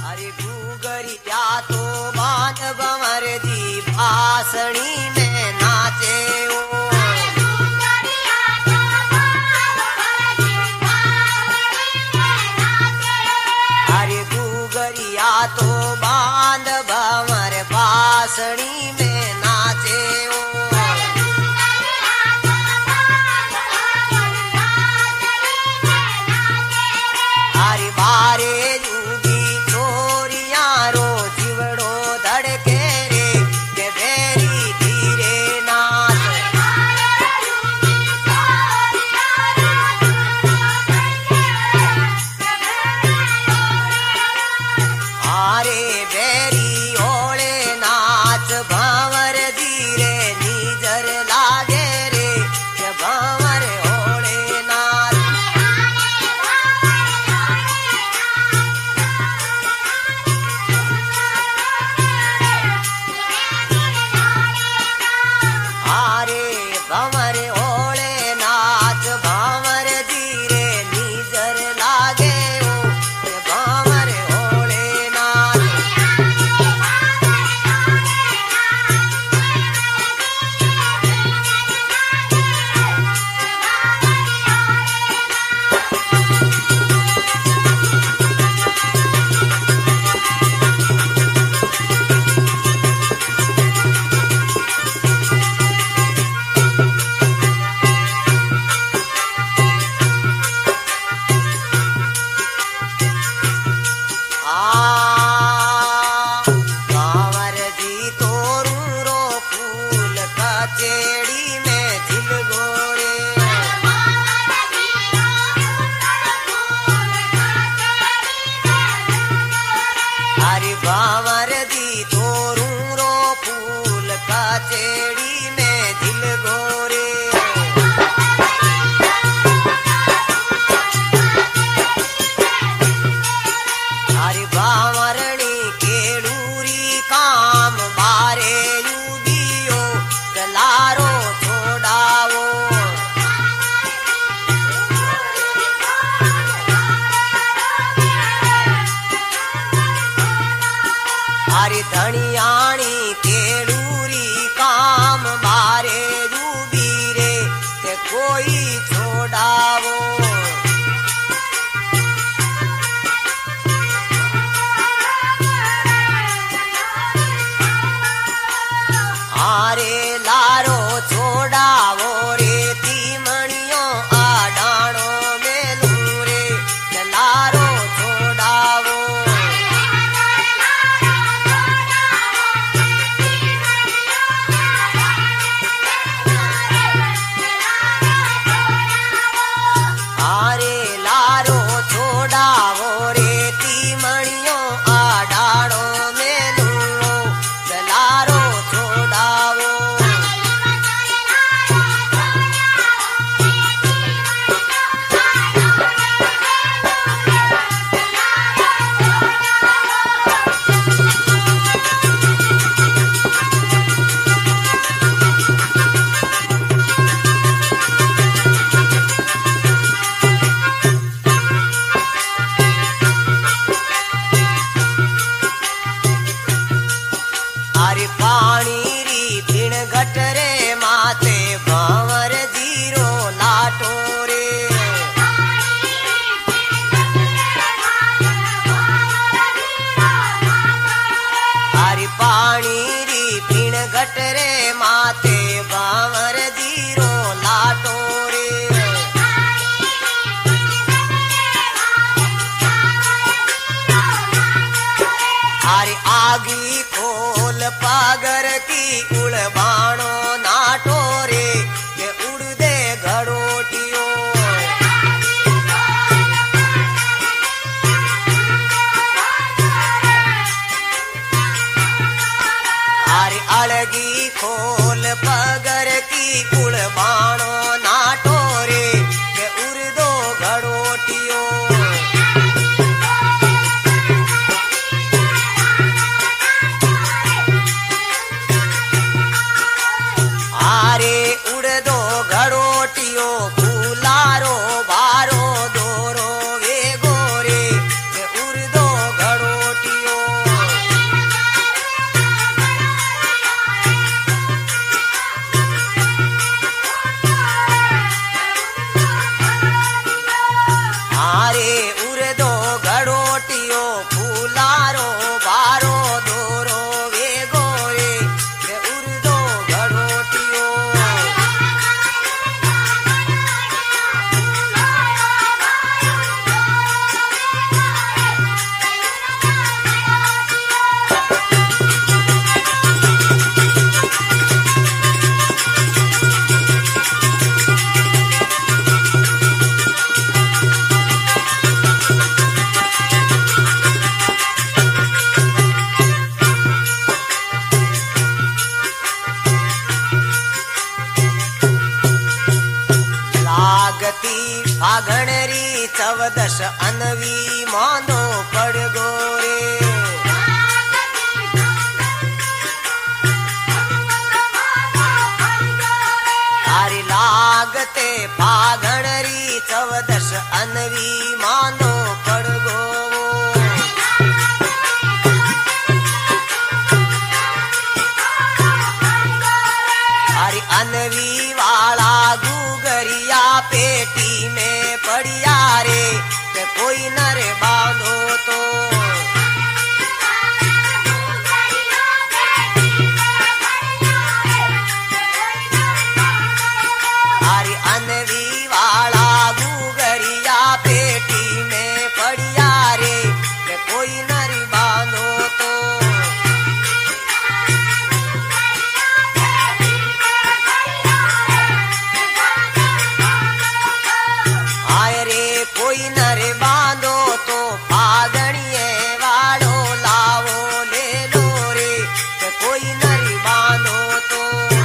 अरे गुगरिया तो बात बंवर जी भाषणी में नाचे अरे गुगरिया तो बांध भंवर भाषणी में नाचे अरे बारे धनियाणी केड़ूरी काम मारे रूबी रे के कोई छोड़ावो आरे लारो छोड़ावो रे तीमणियों आडाणो मेलू रे लारो छोड़ावो गटरे माते बावर जीरो लाटो रे अरे आगी खोल पागर की उड़बाणो नाटो रे के उड़ दे घड़ोटियो अरे अलगी खोल पगर की उड़बाणो नाटो रे के उड़ दो घड़ोटियो आरे उर्दो घड़ोटियो फूलारो बारो दोरो वे गोरे के उर्दो घड़ोटियो फागणरी 14 अनवी मांदो पड़ गोरे तारी लागते फागणरी 14 अनवी मांदो पड़ गो तारी अनवी वाला गुगरिया पेटी में पड़िया रे के कोई न रे बांधो तो हरी अनवी वाला गुगरिया पेटी में पड़िया रे के कोई न रे बांधो तो कोई नरे बांधो तो फागणिए वालो लावो ले लो रे के कोई नरी बांधो तो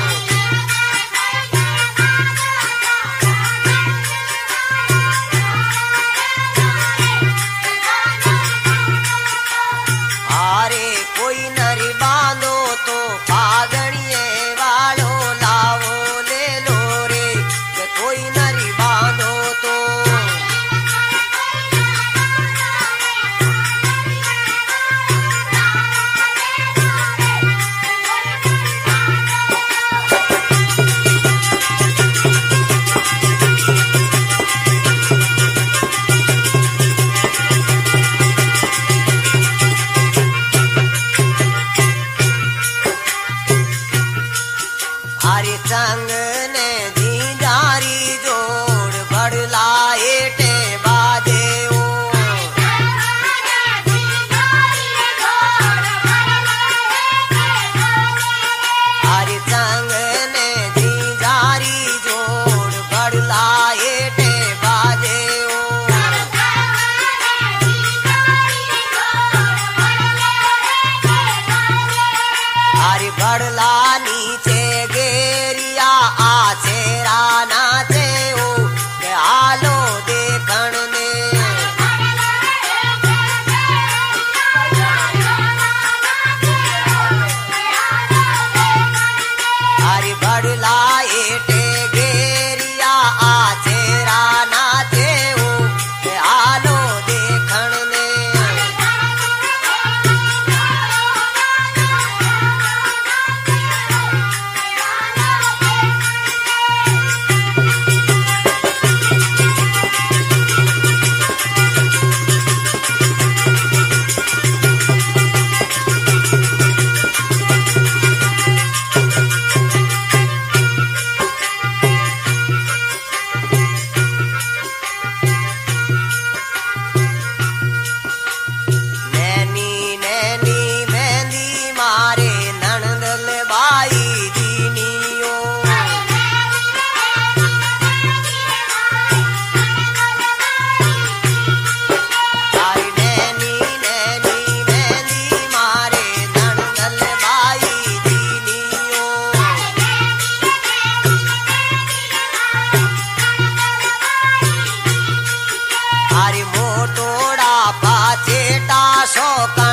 अरे कोई नरी बांधो तो फागणिए वालो लावो ले लो रे के कोई नरी बांधो तो संग ने झींझारी जोड़ बड़ला एटे बाजे ओ हरि संग ने झींझारी जोड़ बड़ला एटे बाजे ओ हरि बड़ला नीचे आचेरा नाचे ओ के आलो देखण ने हरि बड़ला एटे गेरिया आचेरा नाचे ओ के आलो देखण ने शोक